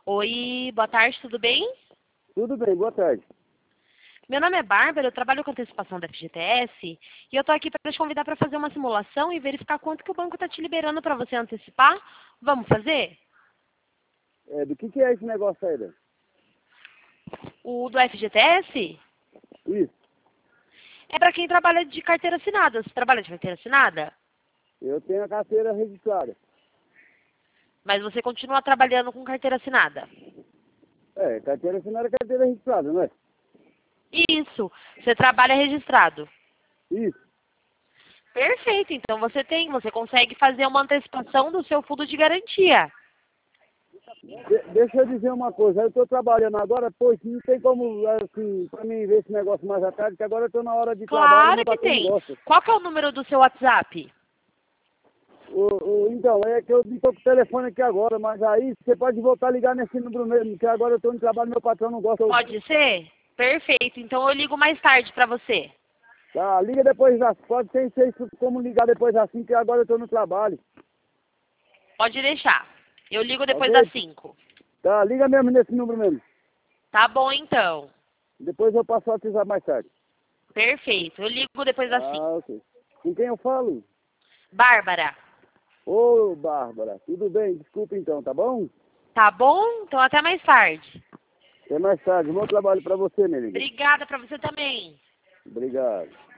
Oi, boa tarde, tudo bem? Tudo bem, boa tarde. Meu nome é Bárbara, eu trabalho com antecipação da FGTS e eu tô aqui para te convidar para fazer uma simulação e verificar quanto que o banco está te liberando para você antecipar. Vamos fazer? Do que é esse negócio aí, né? O do FGTS Isso, é para quem trabalha de carteira assinada. Você trabalha de carteira assinada? eu tenho a carteira registrada. Mas você continua trabalhando com carteira assinada? Carteira assinada é carteira registrada, não é? Isso, você trabalha registrado. Isso. Perfeito, então você consegue fazer uma antecipação do seu fundo de garantia. Deixa eu dizer uma coisa, eu estou trabalhando agora, pois não tem como, assim, para mim ver esse negócio mais à tarde, que agora eu estou na hora de trabalho e Claro meu que patrão não tem. gosta. Qual que é o número do seu WhatsApp? Então, é que eu estou com o telefone aqui agora, mas aí você pode voltar a ligar nesse número mesmo, que agora eu estou no trabalho e meu patrão não gosta. Pode ser? Perfeito, então eu ligo mais tarde para você. Tá, liga depois das, pode ser como ligar depois das 5, que agora eu estou no trabalho. Pode deixar. Eu ligo depois Ok? das 5. Tá, liga mesmo nesse número mesmo. Tá bom, então. Depois eu passo a utilizar mais tarde. Perfeito, eu ligo depois das 5. Ok. Com quem eu falo? Bárbara, Ô, Bárbara, tudo bem? Desculpa então, tá bom? tá bom? Então até mais tarde. Até mais tarde. Bom trabalho pra você, minha amiga. Obrigada para você também. Obrigado.